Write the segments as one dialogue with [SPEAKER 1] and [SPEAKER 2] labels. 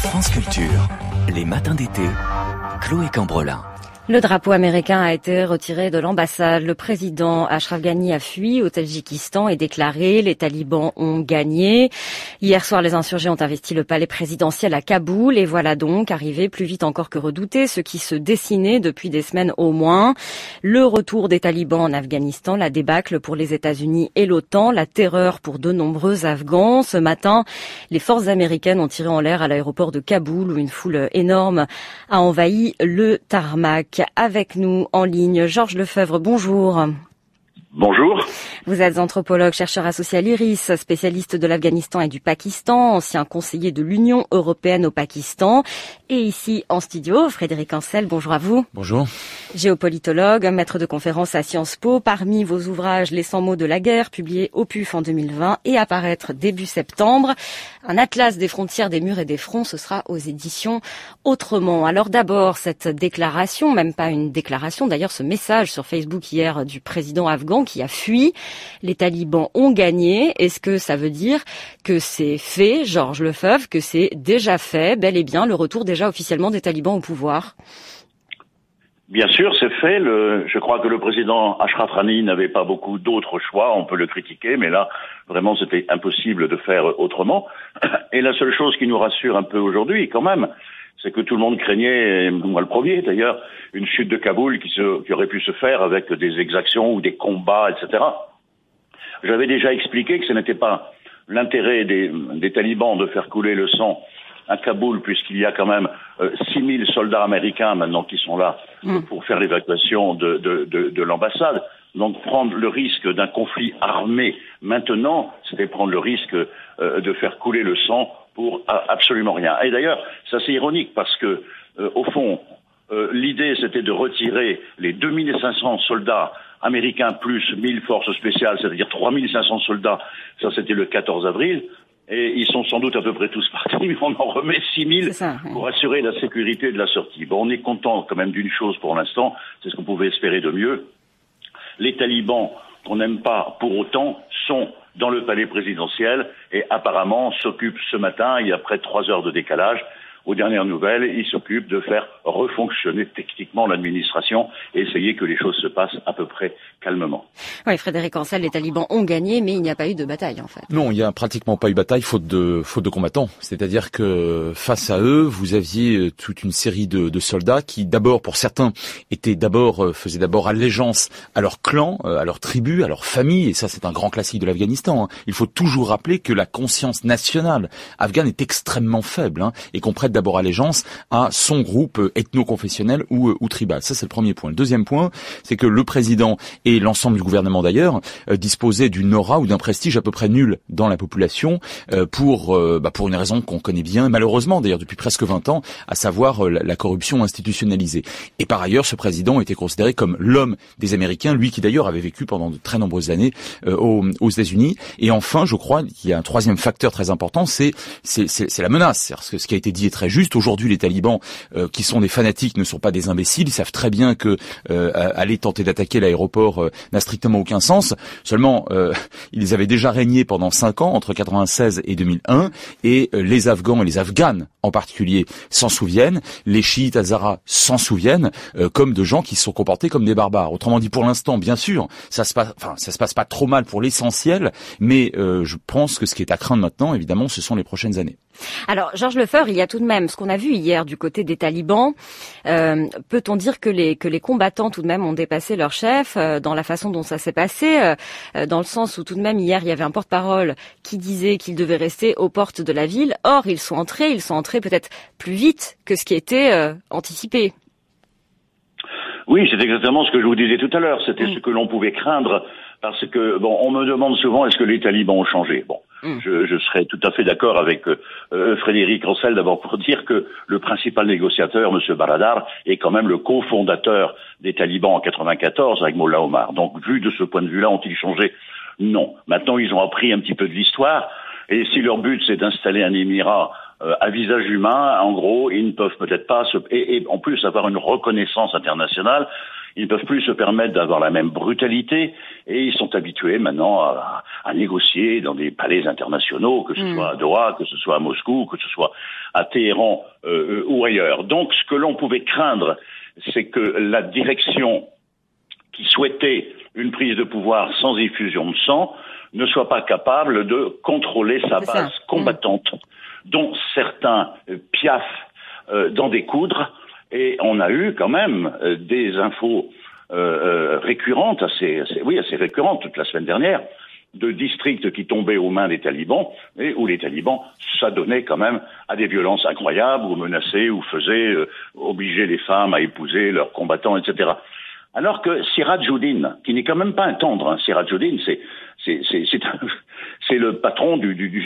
[SPEAKER 1] France Culture, les matins d'été, Chloé Cambrelin.
[SPEAKER 2] Le drapeau américain a été retiré de l'ambassade. Le président Ashraf Ghani a fui au Tadjikistan et déclaré « Les talibans ont gagné ». Hier soir, les insurgés ont investi le palais présidentiel à Kaboul et voilà donc arrivé plus vite encore que redouté ce qui se dessinait depuis des semaines au moins. Le retour des talibans en Afghanistan, la débâcle pour les États-Unis et l'OTAN, la terreur pour de nombreux Afghans. Ce matin, les forces américaines ont tiré en l'air à l'aéroport de Kaboul où une foule énorme a envahi le tarmac. Avec nous en ligne, Georges Lefebvre, bonjour.
[SPEAKER 3] Bonjour.
[SPEAKER 2] Vous êtes anthropologue, chercheur associé à l'IRIS, spécialiste de l'Afghanistan et du Pakistan, ancien conseiller de l'Union européenne au Pakistan. Et ici, en studio, Frédéric Ancel, bonjour à vous.
[SPEAKER 4] Bonjour.
[SPEAKER 2] Géopolitologue, maître de conférence à Sciences Po, parmi vos ouvrages Les 100 mots de la guerre, publié au PUF en 2020 et à paraître début septembre. Un atlas des frontières, des murs et des fronts, ce sera aux éditions Autrement. Alors d'abord, cette déclaration, même pas une déclaration, d'ailleurs ce message sur Facebook hier du président afghan qui a fui. Les talibans ont gagné. Est-ce que ça veut dire que c'est fait, Georges Lefebvre, que c'est déjà fait, bel et bien, le retour déjà officiellement des talibans au pouvoir?
[SPEAKER 3] Bien sûr, c'est fait. Je crois que le président Ashraf Ghani n'avait pas beaucoup d'autres choix. On peut le critiquer, mais là, vraiment, c'était impossible de faire autrement. Et la seule chose qui nous rassure un peu aujourd'hui, quand même, c'est que tout le monde craignait, moi le premier d'ailleurs, une chute de Kaboul qui aurait pu se faire avec des exactions ou des combats, etc. J'avais déjà expliqué que ce n'était pas l'intérêt des talibans de faire couler le sang à Kaboul, puisqu'il y a quand même 6000 soldats américains maintenant qui sont là pour faire l'évacuation de l'ambassade. Donc prendre le risque d'un conflit armé maintenant, c'était prendre le risque de faire couler le sang pour absolument rien. Et d'ailleurs, ça c'est ironique parce que, au fond, l'idée c'était de retirer les 2500 soldats américains plus 1000 forces spéciales, c'est-à-dire 3500 soldats, ça c'était le 14 avril, et ils sont sans doute à peu près tous partis, mais on en remet 6000 pour assurer la sécurité de la sortie. Bon, on est content quand même d'une chose pour l'instant, c'est ce qu'on pouvait espérer de mieux. Les talibans, qu'on n'aime pas pour autant, sont dans le palais présidentiel et apparemment s'occupent ce matin, il y a près de 3 heures de décalage, aux dernières nouvelles, ils s'occupent de faire refonctionner techniquement l'administration et essayer que les choses se passent à peu près calmement.
[SPEAKER 2] Oui, Frédéric Ancel, les talibans ont gagné, mais il n'y a pas eu de bataille en fait.
[SPEAKER 4] Non, il n'y a pratiquement pas eu bataille, faute de combattants. C'est-à-dire que face à eux, vous aviez toute une série de soldats qui, d'abord, pour certains, faisaient d'abord allégeance à leur clan, à leur tribu, à leur famille, et ça c'est un grand classique de l'Afghanistan. Il faut toujours rappeler que la conscience nationale afghane est extrêmement faible, et qu'on prête d'abord allégeance à son groupe ethno-confessionnel ou tribal. Ça, c'est le premier point. Le deuxième point, c'est que le président et l'ensemble du gouvernement d'ailleurs disposaient d'une aura ou d'un prestige à peu près nul dans la population pour une raison qu'on connaît bien, malheureusement d'ailleurs depuis presque 20 ans, à savoir la corruption institutionnalisée. Et par ailleurs, ce président était considéré comme l'homme des Américains, lui qui d'ailleurs avait vécu pendant de très nombreuses années aux États-Unis. Et enfin, je crois qu'il y a un troisième facteur très important, c'est la menace. C'est-à-dire ce qui a été dit est très juste. Aujourd'hui, les talibans, qui sont des fanatiques, ne sont pas des imbéciles. Ils savent très bien que aller tenter d'attaquer l'aéroport n'a strictement aucun sens. Seulement, ils avaient déjà régné pendant 5 ans, entre 96 et 2001, et les Afghans et les Afghanes en particulier s'en souviennent. Les chiites Hazaras s'en souviennent, comme de gens qui se sont comportés comme des barbares. Autrement dit, pour l'instant, bien sûr, ça se passe pas trop mal pour l'essentiel, mais je pense que ce qui est à craindre maintenant, évidemment, ce sont les prochaines années.
[SPEAKER 2] Alors, Georges Lefebvre, il y a tout de même ce qu'on a vu hier du côté des talibans. Peut-on dire que les combattants tout de même ont dépassé leur chef dans la façon dont ça s'est passé, dans le sens où tout de même hier il y avait un porte-parole qui disait qu'ils devaient rester aux portes de la ville. Or, ils sont entrés peut-être plus vite que ce qui était anticipé.
[SPEAKER 3] Oui, c'est exactement ce que je vous disais tout à l'heure. C'était ce que l'on pouvait craindre. Parce que, on me demande souvent, est-ce que les talibans ont changé? Je serais tout à fait d'accord avec Frédéric Ancel, d'abord pour dire que le principal négociateur, M. Baradar, est quand même le cofondateur des talibans en 94 avec Mollah Omar. Donc, vu de ce point de vue-là, ont-ils changé? Non. Maintenant, ils ont appris un petit peu de l'histoire, et si leur but, c'est d'installer un émirat à visage humain, en gros, ils ne peuvent peut-être pas et en plus avoir une reconnaissance internationale. Ils ne peuvent plus se permettre d'avoir la même brutalité et ils sont habitués maintenant à négocier dans des palais internationaux, que ce soit à Doha, que ce soit à Moscou, que ce soit à Téhéran ou ailleurs. Donc ce que l'on pouvait craindre, c'est que la direction qui souhaitait une prise de pouvoir sans effusion de sang ne soit pas capable de contrôler sa base combattante, dont certains piaffent d'en découdre. Et on a eu quand même des infos récurrentes, assez récurrentes toute la semaine dernière, de districts qui tombaient aux mains des talibans et où les talibans s'adonnaient quand même à des violences incroyables, ou menaçaient, ou faisaient obliger les femmes à épouser leurs combattants, etc. Alors que Sirajuddin, qui n'est quand même pas un tendre, hein, Sirajuddin, c'est le patron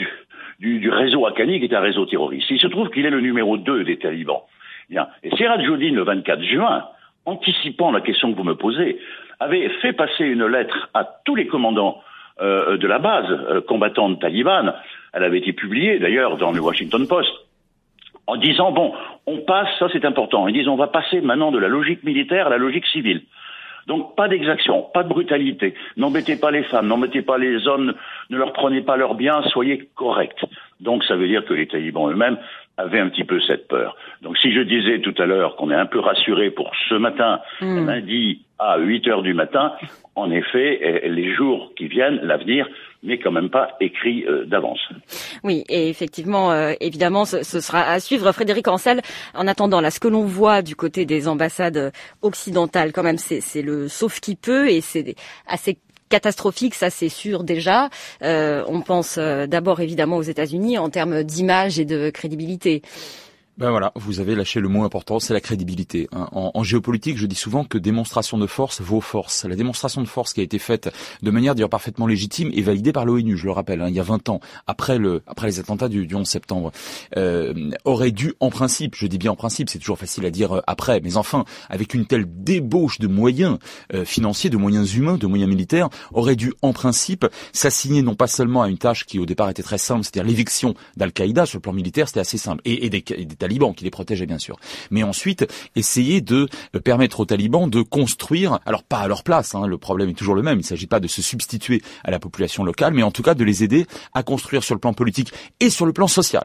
[SPEAKER 3] du réseau Haqqani, qui est un réseau terroriste. Il se trouve qu'il est le numéro 2 des talibans. Bien. Et Sirajuddin, le 24 juin, anticipant la question que vous me posez, avait fait passer une lettre à tous les commandants de la base combattante talibane. Elle avait été publiée d'ailleurs dans le Washington Post, en disant bon, on passe, ça c'est important, ils disent on va passer maintenant de la logique militaire à la logique civile. Donc pas d'exaction, pas de brutalité, n'embêtez pas les femmes, n'embêtez pas les hommes, ne leur prenez pas leurs biens, soyez corrects. Donc ça veut dire que les talibans eux-mêmes avaient un petit peu cette peur. Donc si je disais tout à l'heure qu'on est un peu rassuré pour ce matin, lundi à 8h du matin, en effet, les jours qui viennent, l'avenir n'est quand même pas écrit d'avance.
[SPEAKER 2] Oui, et effectivement, évidemment, ce sera à suivre. Frédéric Ancel, en attendant, là, ce que l'on voit du côté des ambassades occidentales, quand même, c'est le sauf qui peut, et c'est assez catastrophique, ça c'est sûr déjà. On pense d'abord évidemment aux États-Unis en termes d'image et de crédibilité.
[SPEAKER 4] Ben voilà, vous avez lâché le mot important, c'est la crédibilité. En géopolitique, je dis souvent que démonstration de force vaut force. La démonstration de force qui a été faite de manière d'ailleurs parfaitement légitime et validée par l'ONU, je le rappelle, il y a 20 ans, après les attentats du 11 septembre, aurait dû, en principe, je dis bien en principe, c'est toujours facile à dire après, mais enfin, avec une telle débauche de moyens financiers, de moyens humains, de moyens militaires, aurait dû, en principe, s'assigner non pas seulement à une tâche qui au départ était très simple, c'est-à-dire l'éviction d'Al-Qaïda. Sur le plan militaire, c'était assez simple, et des talibans qui les protégeaient bien sûr, mais ensuite essayer de permettre aux talibans de construire, alors pas à leur place, le problème est toujours le même, il ne s'agit pas de se substituer à la population locale, mais en tout cas de les aider à construire sur le plan politique et sur le plan social.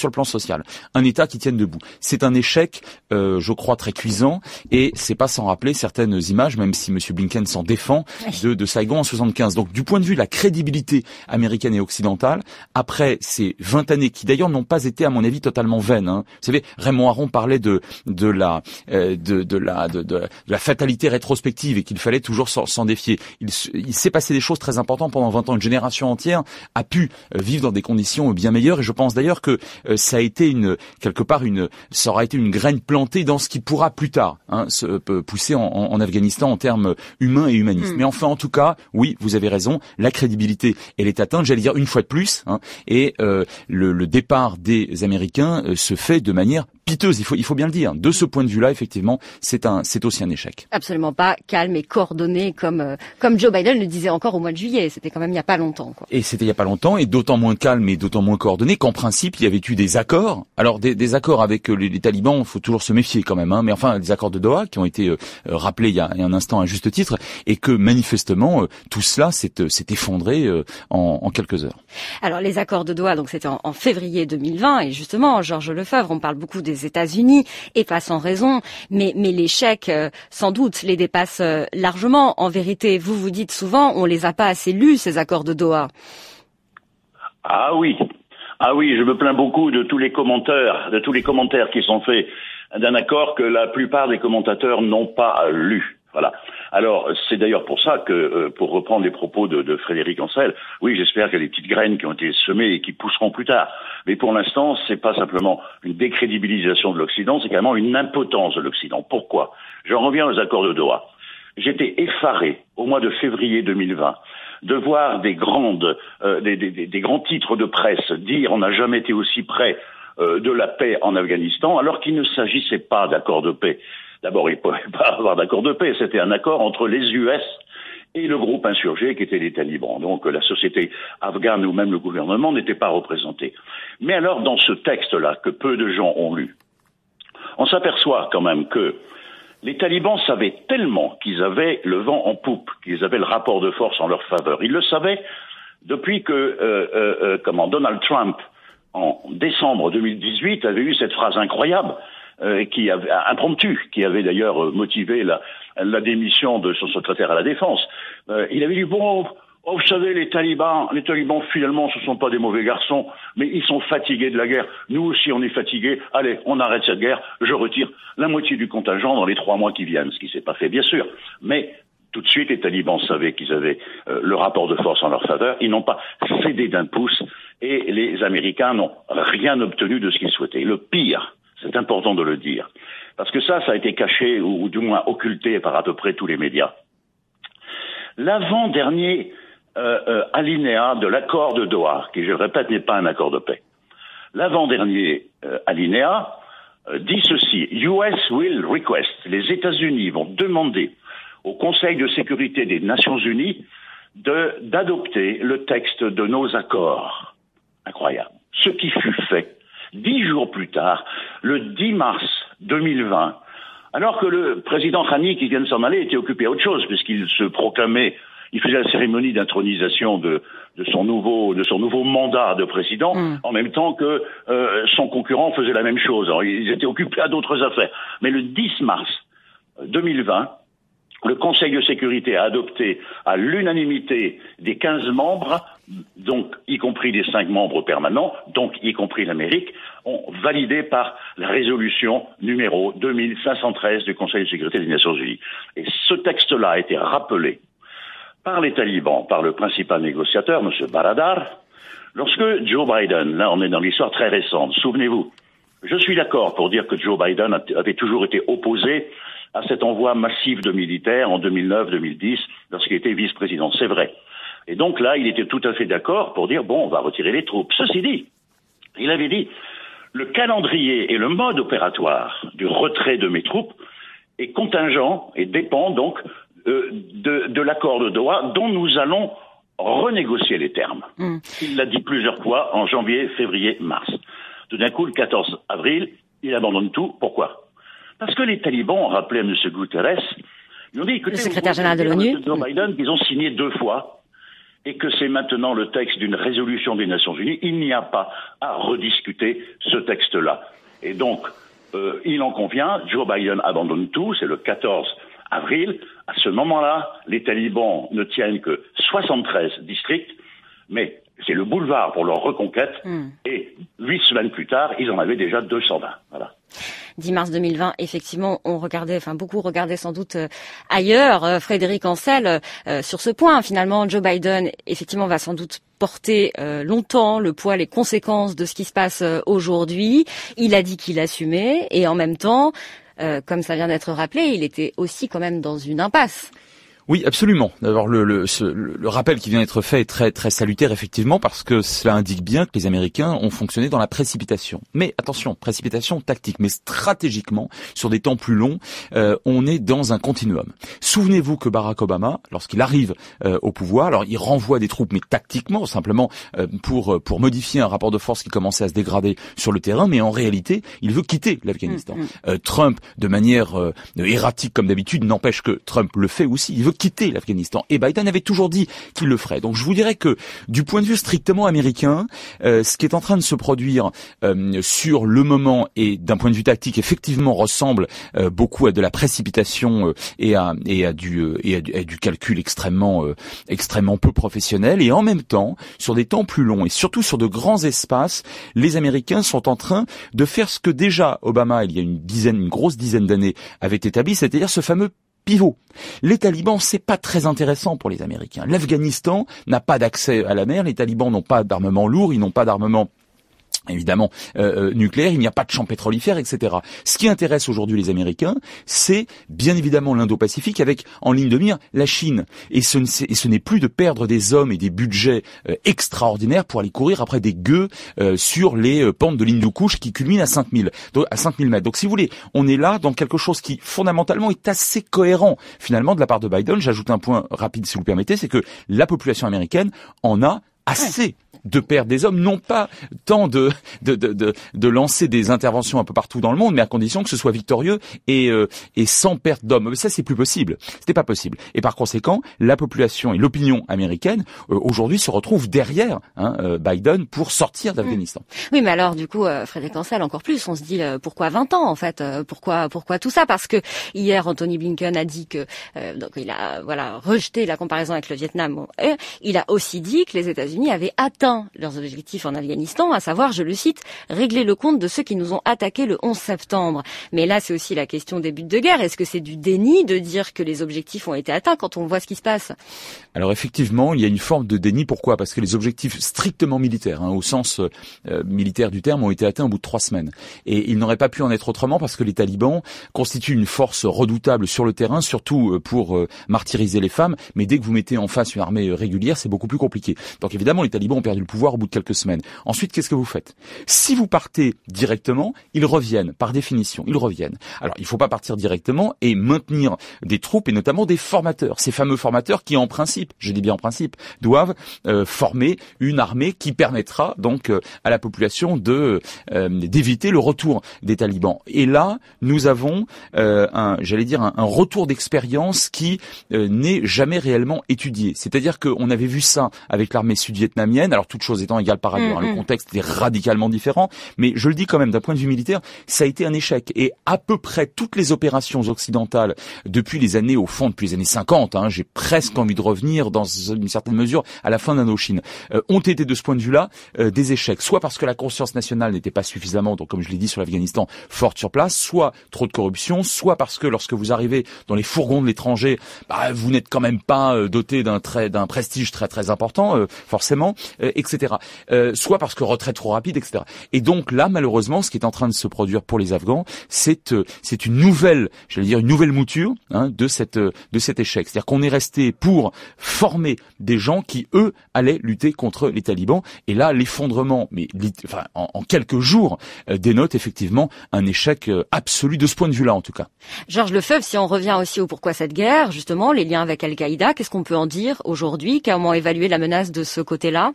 [SPEAKER 4] Un État qui tienne debout. C'est un échec, je crois, très cuisant, et c'est pas sans rappeler certaines images, même si M. Blinken s'en défend, de Saigon en 75. Donc, du point de vue de la crédibilité américaine et occidentale, après ces 20 années qui d'ailleurs n'ont pas été, à mon avis, totalement vaines. Vous savez, Raymond Aron parlait de la fatalité rétrospective et qu'il fallait toujours s'en défier. Il s'est passé des choses très importantes pendant 20 ans. Une génération entière a pu vivre dans des conditions bien meilleures, et je pense d'ailleurs que ça a été ça aura été une graine plantée dans ce qui pourra plus tard se pousser en Afghanistan en termes humains et humanistes. Mais enfin, en tout cas, oui, vous avez raison, la crédibilité, elle est atteinte, j'allais dire une fois de plus, et le départ des Américains se fait de manière piteuse, il faut bien le dire. De ce point de vue-là, effectivement, c'est aussi un échec.
[SPEAKER 2] Absolument pas calme et coordonné comme Joe Biden le disait encore au mois de juillet. C'était quand même il y a pas longtemps, quoi.
[SPEAKER 4] Et c'était il y a pas longtemps, et d'autant moins calme et d'autant moins coordonné qu'en principe, il y avait eu des accords. Alors des accords avec les talibans, il faut toujours se méfier quand même, mais enfin des accords de Doha qui ont été rappelés il y a un instant à juste titre, et que manifestement tout cela s'est effondré en quelques heures.
[SPEAKER 2] Alors les accords de Doha, donc c'était en février 2020, et justement Georges Lefebvre, on parle beaucoup des États-Unis, et pas sans raison, mais l'échec sans doute les dépasse largement. En vérité, vous dites souvent, on les a pas assez lus, ces accords de Doha.
[SPEAKER 3] Ah oui, je me plains beaucoup de tous les commentaires qui sont faits d'un accord que la plupart des commentateurs n'ont pas lu. Voilà. Alors, c'est d'ailleurs pour ça que, pour reprendre les propos de Frédéric Ancel, oui, j'espère qu'il y a des petites graines qui ont été semées et qui pousseront plus tard. Mais pour l'instant, c'est pas simplement une décrédibilisation de l'Occident, c'est carrément une impotence de l'Occident. Pourquoi? J'en reviens aux accords de Doha. J'étais effaré au mois de février 2020 de voir des grands titres de presse dire on n'a jamais été aussi près de la paix en Afghanistan, alors qu'il ne s'agissait pas d'accord de paix. D'abord, il ne pouvait pas avoir d'accord de paix, c'était un accord entre les US et le groupe insurgé qui était les talibans. Donc la société afghane ou même le gouvernement n'étaient pas représentés. Mais alors, dans ce texte-là, que peu de gens ont lu, on s'aperçoit quand même que Les talibans savaient tellement qu'ils avaient le vent en poupe, qu'ils avaient le rapport de force en leur faveur. Ils le savaient depuis que Donald Trump, en décembre 2018, avait eu cette phrase incroyable, impromptue, qui avait d'ailleurs motivé la démission de son secrétaire à la Défense. Il avait dit, vous savez, les talibans, finalement, ce sont pas des mauvais garçons, mais ils sont fatigués de la guerre. Nous aussi, on est fatigués. Allez, on arrête cette guerre. Je retire la moitié du contingent dans les 3 mois qui viennent, ce qui s'est pas fait, bien sûr. Mais tout de suite, les talibans savaient qu'ils avaient le rapport de force en leur faveur. Ils n'ont pas cédé d'un pouce et les Américains n'ont rien obtenu de ce qu'ils souhaitaient. Le pire, c'est important de le dire, parce que ça a été caché ou du moins occulté par à peu près tous les médias. L'avant-dernier alinéa de l'accord de Doha, qui, je le répète, n'est pas un accord de paix. L'avant-dernier alinéa dit ceci: US will request, les États-Unis vont demander au Conseil de sécurité des Nations Unies d'adopter le texte de nos accords. Incroyable. Ce qui fut fait 10 jours plus tard, le 10 mars 2020, alors que le président Ghani, qui vient de s'en aller, était occupé à autre chose, puisqu'il se proclamait, il faisait la cérémonie d'intronisation de son nouveau mandat de président, en même temps que son concurrent faisait la même chose. Alors, ils étaient occupés à d'autres affaires. Mais le 10 mars 2020, le Conseil de sécurité a adopté à l'unanimité des 15 membres, donc y compris les 5 membres permanents, donc y compris l'Amérique, ont validé par la résolution numéro 2513 du Conseil de sécurité des Nations Unies. Et ce texte-là a été rappelé par les talibans, par le principal négociateur, M. Baradar, lorsque Joe Biden, là on est dans l'histoire très récente, souvenez-vous, je suis d'accord pour dire que Joe Biden avait toujours été opposé à cet envoi massif de militaires en 2009-2010, lorsqu'il était vice-président, c'est vrai. Et donc là, il était tout à fait d'accord pour dire, on va retirer les troupes. Ceci dit, il avait dit, le calendrier et le mode opératoire du retrait de mes troupes est contingent et dépend donc de l'accord de Doha dont nous allons renégocier les termes. Il l'a dit plusieurs fois en janvier, février, mars. Tout d'un coup, le 14 avril, il abandonne tout. Pourquoi? Parce que les talibans ont rappelé à M. Guterres, ils ont dit, écoutez,
[SPEAKER 2] le secrétaire général de l'ONU,
[SPEAKER 3] Joe Biden, qu'ils ont signé 2 fois, et que c'est maintenant le texte d'une résolution des Nations Unies, il n'y a pas à rediscuter ce texte-là. Et donc, il en convient, Joe Biden abandonne tout, c'est le 14 avril. À ce moment-là, les talibans ne tiennent que 73 districts, mais c'est le boulevard pour leur reconquête, et 8 semaines plus tard, ils en avaient déjà 220. Voilà.
[SPEAKER 2] 10 mars 2020, effectivement, beaucoup regardaient sans doute ailleurs. Frédéric Ancel, sur ce point, finalement, Joe Biden, effectivement, va sans doute porter longtemps le poids, les conséquences de ce qui se passe aujourd'hui. Il a dit qu'il assumait, et en même temps, comme ça vient d'être rappelé, il était aussi quand même dans une impasse.
[SPEAKER 4] Oui, absolument. D'abord, le rappel qui vient d'être fait est très très salutaire, effectivement, parce que cela indique bien que les Américains ont fonctionné dans la précipitation. Mais attention, précipitation tactique, mais stratégiquement, sur des temps plus longs, on est dans un continuum. Souvenez-vous que Barack Obama, lorsqu'il arrive au pouvoir, alors il renvoie des troupes, mais tactiquement, simplement pour modifier un rapport de force qui commençait à se dégrader sur le terrain, mais en réalité, il veut quitter l'Afghanistan. Trump, de manière erratique comme d'habitude, n'empêche que Trump le fait aussi. Il veut quitter l'Afghanistan. Et Biden avait toujours dit qu'il le ferait. Donc je vous dirais que du point de vue strictement américain, ce qui est en train de se produire sur le moment et d'un point de vue tactique, effectivement ressemble beaucoup à de la précipitation et à du calcul extrêmement peu professionnel. Et en même temps, sur des temps plus longs et surtout sur de grands espaces, les Américains sont en train de faire ce que déjà Obama, il y a une grosse dizaine d'années, avait établi, c'est-à-dire ce fameux pivot. Les talibans, c'est pas très intéressant pour les Américains. L'Afghanistan n'a pas d'accès à la mer, les talibans n'ont pas d'armement lourd, ils n'ont pas d'armement évidemment nucléaire, il n'y a pas de champs pétrolifères, etc. Ce qui intéresse aujourd'hui les Américains, c'est bien évidemment l'Indo-Pacifique avec en ligne de mire la Chine. Et ce n'est plus de perdre des hommes et des budgets extraordinaires pour aller courir après des gueux sur les pentes de l'Hindoukouche qui culminent à 5000 mètres. Donc si vous voulez, on est là dans quelque chose qui fondamentalement est assez cohérent finalement de la part de Biden. J'ajoute un point rapide si vous le permettez, c'est que la population américaine en a assez de perdre des hommes, non pas tant de lancer des interventions un peu partout dans le monde, mais à condition que ce soit victorieux et sans perte d'hommes. Mais ça, c'est plus possible. C'était pas possible. Et par conséquent, la population et l'opinion américaine aujourd'hui se retrouvent derrière Biden pour sortir d'Afghanistan.
[SPEAKER 2] Oui, mais alors du coup, Frédéric Ancel, encore plus, on se dit pourquoi 20 ans en fait, pourquoi tout ça? Parce que hier, Anthony Blinken a dit que donc il a rejeté la comparaison avec le Vietnam. Bon, il a aussi dit que les États-Unis avaient atteint leurs objectifs en Afghanistan, à savoir, je le cite, régler le compte de ceux qui nous ont attaqués le 11 septembre. Mais là, c'est aussi la question des buts de guerre. Est-ce que c'est du déni de dire que les objectifs ont été atteints quand on voit ce qui se passe?
[SPEAKER 4] Alors effectivement, il y a une forme de déni. Pourquoi? Parce que les objectifs strictement militaires, au sens militaire du terme, ont été atteints au bout de 3 semaines. Et il n'aurait pas pu en être autrement parce que les talibans constituent une force redoutable sur le terrain, surtout pour martyriser les femmes. Mais dès que vous mettez en face une armée régulière, c'est beaucoup plus compliqué. Donc évidemment, les talibans ont perdu le pouvoir au bout de quelques semaines. Ensuite, qu'est-ce que vous faites? Si vous partez directement, ils reviennent, par définition, ils reviennent. Alors, il ne faut pas partir directement et maintenir des troupes et notamment des formateurs. Ces fameux formateurs qui, en principe, je dis bien en principe, doivent former une armée qui permettra donc à la population d'éviter le retour des talibans. Et là, nous avons un retour d'expérience qui n'est jamais réellement étudié. C'est-à-dire qu'on avait vu ça avec l'armée sud-vietnamienne. Alors, toute chose étant égale par ailleurs, le contexte était radicalement différent, mais je le dis quand même, d'un point de vue militaire, ça a été un échec. Et à peu près toutes les opérations occidentales, depuis les années 50, j'ai presque envie de revenir dans une certaine mesure à la fin d'Indochine, ont été de ce point de vue-là des échecs. Soit parce que la conscience nationale n'était pas suffisamment, donc comme je l'ai dit sur l'Afghanistan, forte sur place, soit trop de corruption, soit parce que lorsque vous arrivez dans les fourgons de l'étranger, vous n'êtes quand même pas doté d'un prestige très très important, forcément, etc. Soit parce que retrait trop rapide, etc. Et donc là, malheureusement, ce qui est en train de se produire pour les Afghans, c'est une nouvelle mouture de cet échec. C'est-à-dire qu'on est resté pour former des gens qui, eux, allaient lutter contre les talibans. Et là, l'effondrement, en quelques jours, dénote effectivement un échec absolu de ce point de vue-là, en tout cas.
[SPEAKER 2] Georges Lefebvre, si on revient aussi au pourquoi cette guerre, justement, les liens avec Al-Qaïda, qu'est-ce qu'on peut en dire aujourd'hui? Comment évaluer la menace de ce côté-là?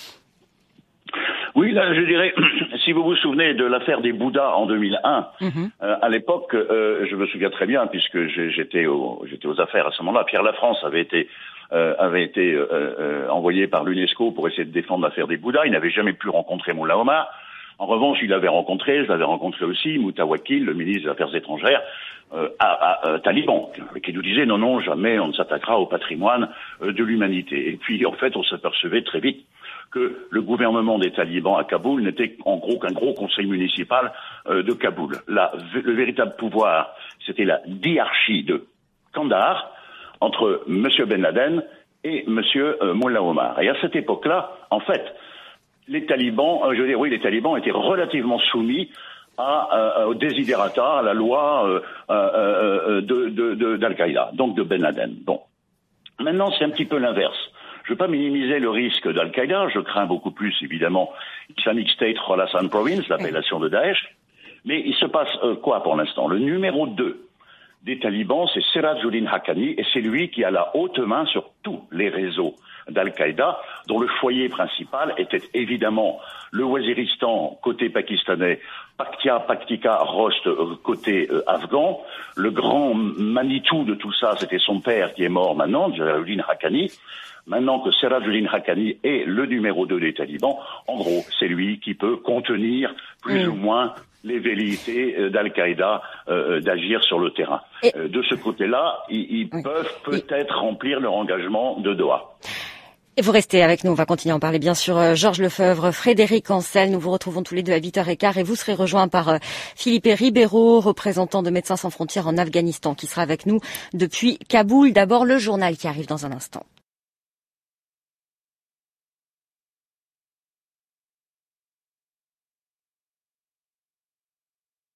[SPEAKER 3] Oui, là, je dirais, si vous vous souvenez de l'affaire des Bouddhas en 2001, à l'époque, je me souviens très bien, puisque j'étais aux affaires à ce moment-là. Pierre Lafrance avait été envoyé par l'UNESCO pour essayer de défendre l'affaire des Bouddhas. Il n'avait jamais pu rencontrer Moullah Omar. En revanche, je l'avais rencontré aussi, Moutawakil, le ministre des Affaires étrangères, taliban, qui nous disait non, jamais on ne s'attaquera au patrimoine de l'humanité. Et puis, en fait, on s'apercevait très vite que le gouvernement des talibans à Kaboul n'était en gros qu'un gros conseil municipal de Kaboul. Le véritable pouvoir, c'était la diarchie de Kandahar entre M. Ben Laden et M. Moullah Omar. Et à cette époque-là, en fait, les talibans étaient relativement soumis au desiderata, à la loi d'Al-Qaïda, donc de Ben Laden. Bon. Maintenant, c'est un petit peu l'inverse. Je ne veux pas minimiser le risque d'Al-Qaïda, je crains beaucoup plus, évidemment, Islamic State Khorasan Province, l'appellation de Daesh. Mais il se passe quoi pour l'instant? Le numéro 2 des talibans, c'est Sirajuddin Haqqani, et c'est lui qui a la haute main sur tous les réseaux d'Al-Qaïda, dont le foyer principal était évidemment le Waziristan côté pakistanais, Paktika, Rost côté afghan. Le grand Manitou de tout ça, c'était son père qui est mort maintenant, Sirajuddin Haqqani. Maintenant que Sirajuddin Haqqani est le numéro 2 des talibans, en gros, c'est lui qui peut contenir plus ou moins les velléités d'Al-Qaïda d'agir sur le terrain. De ce côté-là, ils peuvent peut-être remplir leur engagement de Doha.
[SPEAKER 2] Et vous restez avec nous, on va continuer à en parler bien sûr. Georges Lefebvre, Frédéric Ancel, nous vous retrouvons tous les deux à 8h15 et vous serez rejoints par Philippe Ribeiro, représentant de Médecins sans frontières en Afghanistan, qui sera avec nous depuis Kaboul. D'abord le journal qui arrive dans un instant.